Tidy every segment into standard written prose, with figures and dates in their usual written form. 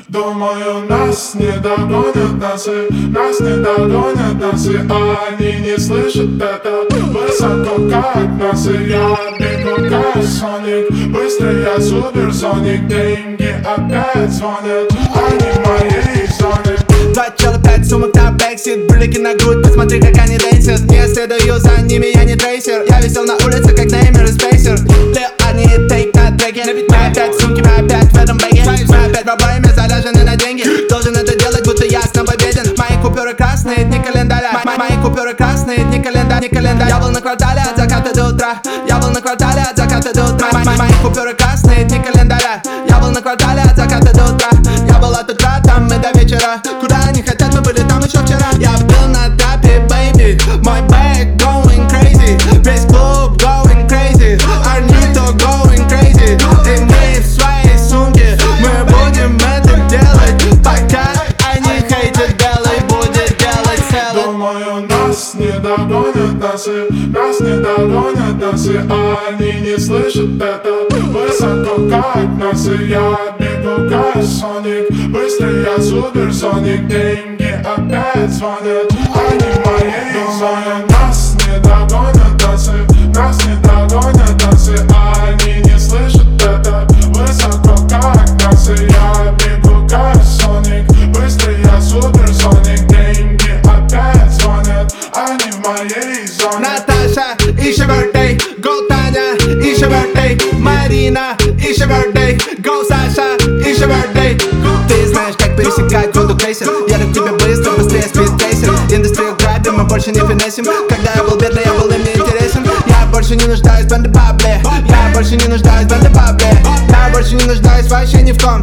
Думаю, нас не догонят нас не догонят и они не слышат это. Высоко как нас, и я бегу как Соник. Быстрый я суперсоник, деньги опять звонят, они в моей зоне. 2 чела, 5 сумок на бэксит, брюлики на грудь, посмотри как они дэнсят. Не следую за ними, я не трейсер. Я висел на улице как Неймер и Спейсер. Они тейк на треке, мы опять сумки, мы опять в этом бэге. Мы опять в обоими заряжены на деньги. Должен это делать, будто ясно победен. Мои купюры красные, дни календаря. Мои купюры красные, дни календарь. Я был на квартале от заката до утра. Я был на квартале от заката до утра. Мои купюры красные, дни календаря. Я был на квартале от заката до утра. Я был от утра, там мы до вечера. Куда они хотят, мы были там еще вчера. Я был на трапе, baby. Мой бэк going crazy. Весь клуб going crazy. Арнито going crazy. И мы в своей сумке. Мы будем это делать, пока они хейтят. Белый будет делать целый. Думаю, нас не догонят нас не догонят и они не слышат это. Высоко как нас, и я бегу как Соник. Быстрый я суперсоник, деньги опять звонят, они в моей зоне. Нас не догонят нас не догонят и они не слышат это. Высоко как нас, и я бегу как Соник. Быстрый я суперсоник, деньги опять звонят, они в моей зоне. Наташа, it's your birthday. Go Таня, it's your birthday. Марина, it's your birthday. Go Саша, it's your birthday. Ты знаешь, как пересекать воду крейсер. Я к тебе быстро, быстрее спидтрейсер. Индустрию грабим, мы больше не финесим. Когда я был бедный, я был им не интересен. Я больше не нуждаюсь в бэндэ-бабле. Я больше не нуждаюсь в бэндэ-бабле. Я больше не нуждаюсь вообще ни в ком.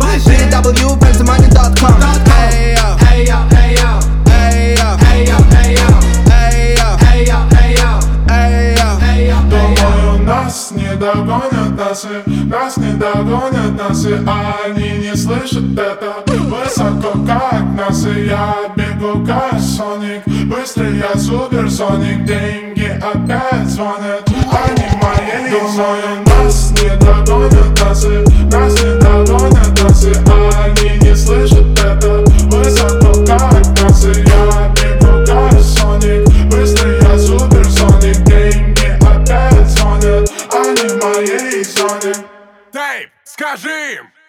www.fancymoney.com. Эй, йо, эй, йо, эй, йо, эй, йо, эй, йо, эй, йо, эй, йо, эй, йо, эй, йо, эй, йо, эй, йо. Думаю, нас не догонят нас не догонят и они не слышат это. Высоко как нас, и я бегу как Соник. Быстрый я суперсоник, деньги опять звонят, они в моей зоне. Нас не догонят нас не догонят и они не слышат это. Высоко как нас, и я бегу как Соник. Быстрый я суперсоник, деньги опять звонят, они в моей зоне. Дейв, скажи им!